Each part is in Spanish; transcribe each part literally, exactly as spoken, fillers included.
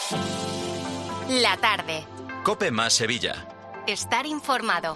La tarde. COPE más Sevilla. Estar informado.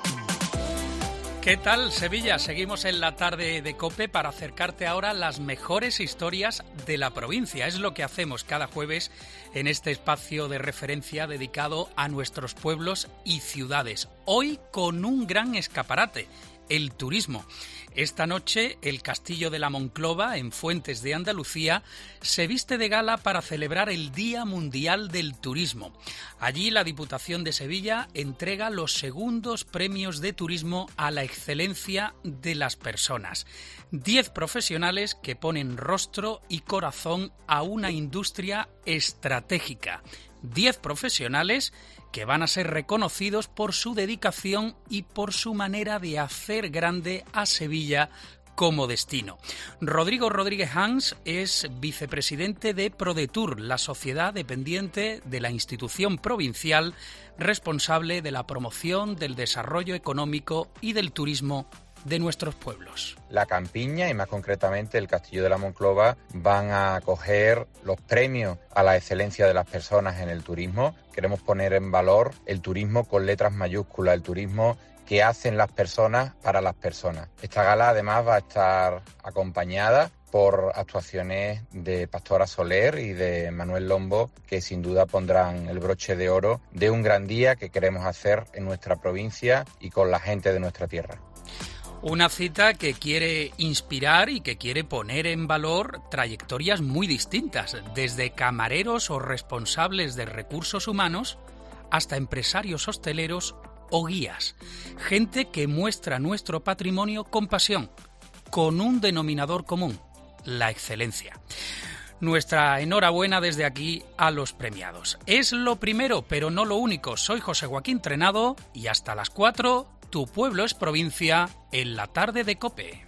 ¿Qué tal, Sevilla? Seguimos en la tarde de COPE para acercarte ahora las mejores historias de la provincia. Es lo que hacemos cada jueves en este espacio de referencia dedicado a nuestros pueblos y ciudades. Hoy con un gran escaparate, el turismo. Esta noche el Castillo de la Monclova, en Fuentes de Andalucía, se viste de gala para celebrar el Día Mundial del Turismo. Allí la Diputación de Sevilla entrega los segundos premios de turismo a la excelencia de las personas. Diez profesionales que ponen rostro y corazón a una industria estratégica. Diez profesionales que van a ser reconocidos por su dedicación y por su manera de hacer grande a Sevilla como destino. Rodrigo Rodríguez Hans es vicepresidente de ProDetour, la sociedad dependiente de la institución provincial responsable de la promoción, del desarrollo económico y del turismo de nuestros pueblos. La Campiña y más concretamente el Castillo de la Monclova van a acoger los premios a la excelencia de las personas en el turismo. Queremos poner en valor el turismo con letras mayúsculas, el turismo que hacen las personas para las personas. Esta gala además va a estar acompañada por actuaciones de Pastora Soler y de Manuel Lombo, que sin duda pondrán el broche de oro de un gran día que queremos hacer en nuestra provincia y con la gente de nuestra tierra. Una cita que quiere inspirar y que quiere poner en valor trayectorias muy distintas, desde camareros o responsables de recursos humanos hasta empresarios hosteleros o guías. Gente que muestra nuestro patrimonio con pasión, con un denominador común, la excelencia. Nuestra enhorabuena desde aquí a los premiados. Es lo primero, pero no lo único. Soy José Joaquín Trenado y hasta las cuatro... Tu pueblo es provincia en la tarde de COPE.